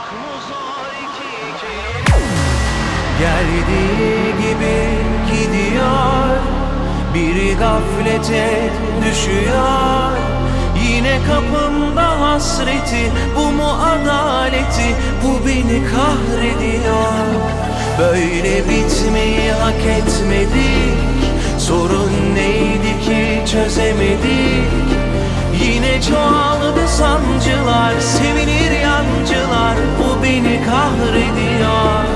Geldiği gibi gidiyor, biri gaflete düşüyor. Yine kapımda hasreti, bu mu adaleti, bu beni kahrediyor. Böyle bitmeyi hak etmedik, sorun neydi ki çözemedik. Yine çoğaldı sancılar, sevinir yancılar, bu beni kahrediyor.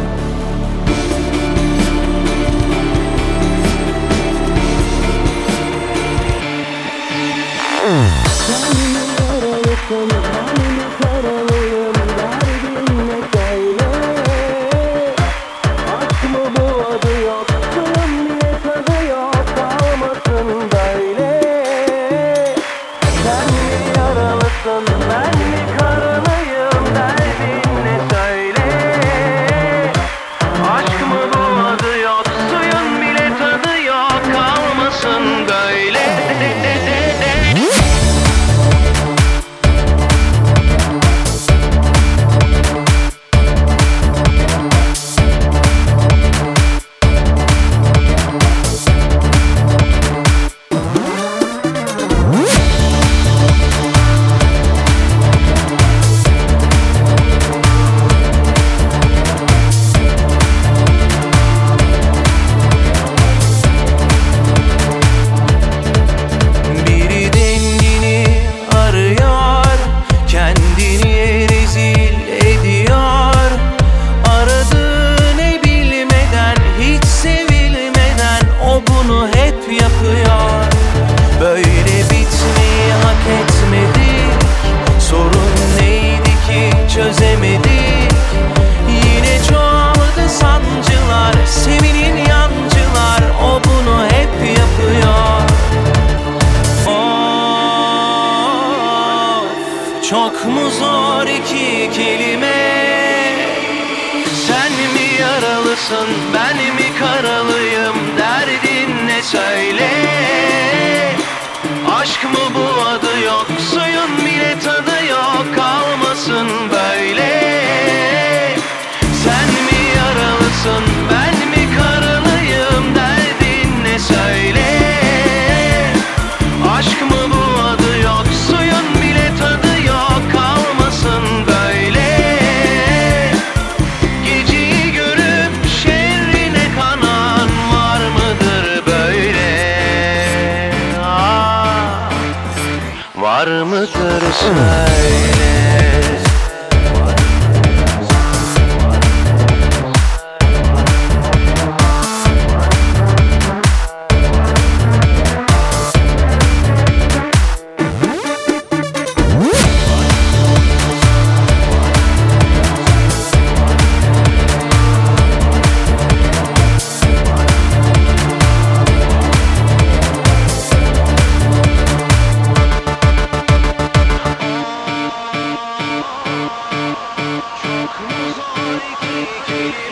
Çözemedik, yine çoğaldı sancılar, sevinin yancılar, o bunu hep yapıyor. Of, çok mu zor iki kelime? Sen mi yaralısın, ben mi karalıyım, derdin ne söyle? Aşk mı bu, adı yok, suyun bile tadı yok, kalmasın böyle. Sen mi yaralısın, ben mi karalıyım, derdin ne söyle? Aşk mı bu, adı yok, suyun bile tadı yok, kalmasın böyle. Geceyi görüp şerrine kanan var mıdır böyle? Var mıdır söyle? Çok mu zor iki kelime?